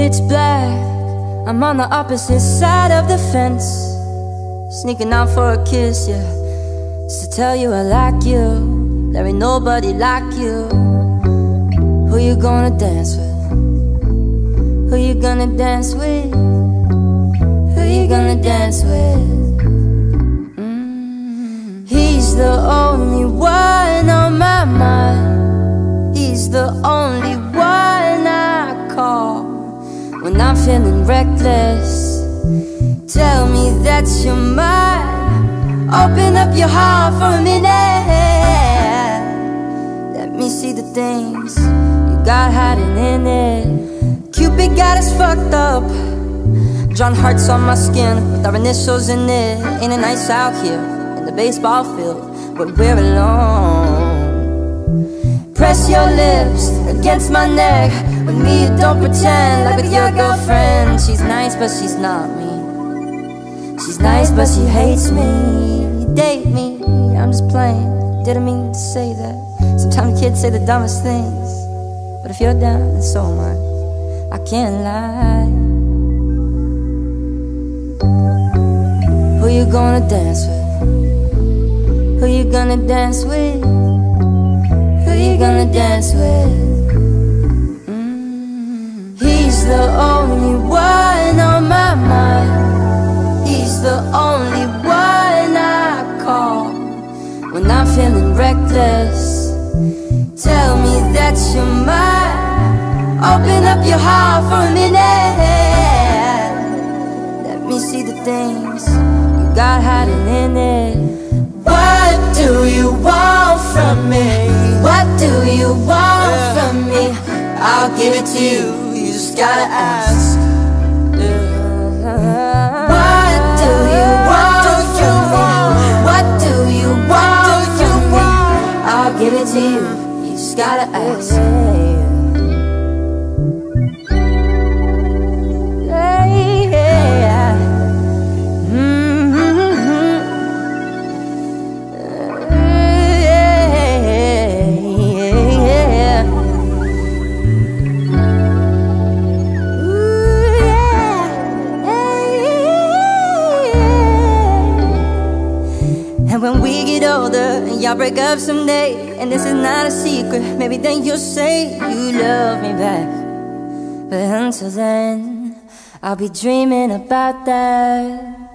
Pitch black, I'm on the opposite side of the fence, sneaking out for a kiss, yeah, just to tell you I like you. There ain't nobody like you. Who you gonna dance with? Who you gonna dance with? Who you gonna dance with? He's the only one on my mind. He's the only one I call when I'm feeling reckless. Tell me that you're mine. Open up your heart for a minute. Let me see the things you got hiding in it. Cupid got us fucked up, drawn hearts on my skin with our initials in it. Ain't it nice out here in the baseball field when we're alone? Press your lips against my neck. With me you don't pretend like with your girlfriend. She's nice but she's not me. She's nice but she hates me. You date me, I'm just playing. Didn't mean to say that. Sometimes kids say the dumbest things, but if you're down, then so am I. I can't lie. Who you gonna dance with? Who you gonna dance with? Who you gonna dance with? He's the only one on my mind. He's the only one I call when I'm feeling reckless. Tell me that you're mine. Open up your heart for a minute. Let me see the things you got hiding in it. What do you want from me? What do you want from me? I'll give it to you, you just gotta ask. What do you want from me? What do you want from me? I'll give it to you, you just gotta ask. And when we get older and y'all break up someday, and this is not a secret, maybe then you'll say you love me back. But until then, I'll be dreaming about that.